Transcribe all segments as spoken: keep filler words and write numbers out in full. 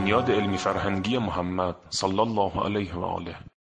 بنیاد علمی فرهنگی محمد صلی الله علیه و آله.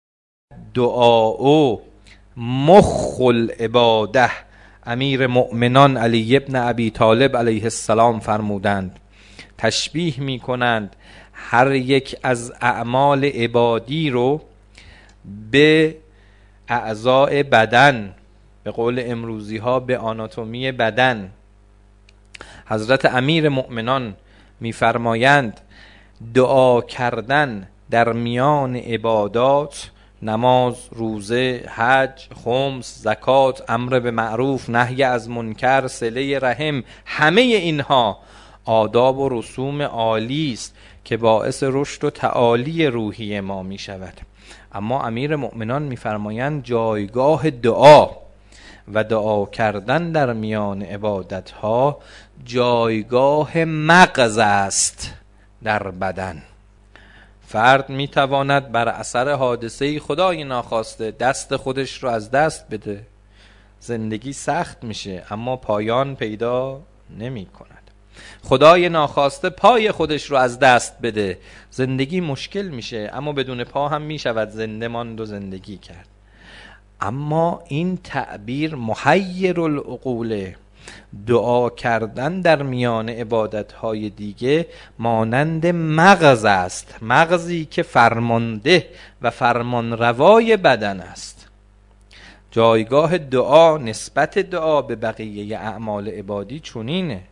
دعا مخ العباده، امیر مؤمنان علی ابن ابی طالب علیه السلام فرمودند. تشبیه می کنند هر یک از اعمال عبادی رو به اعضاء بدن، به قول امروزی ها به آناتومی بدن. حضرت امیر مؤمنان می‌فرمایند دعا کردن در میان عبادات، نماز، روزه، حج، خمس، زکات، امر به معروف، نهی از منکر، صله رحم، همه اینها آداب و رسوم عالی است که باعث رشد و تعالی روحی ما می شود. اما امیر مؤمنان می‌فرمایند جایگاه دعا و دعا کردن در میان عبادت ها جایگاه مغز است در بدن. فرد میتواند بر اثر حادثه خدای ناخواسته دست خودش رو از دست بده، زندگی سخت میشه اما پایان پیدا نمی کند. خدای ناخواسته پای خودش رو از دست بده، زندگی مشکل میشه اما بدون پا هم میشود زنده ماند و زندگی کرد. اما این تعبیر محیر العقوله. دعا کردن در میان عبادتهای دیگه مانند مغز است، مغزی که فرمانده و فرمانروای بدن است. جایگاه دعا، نسبت دعا به بقیه اعمال عبادی چنینه.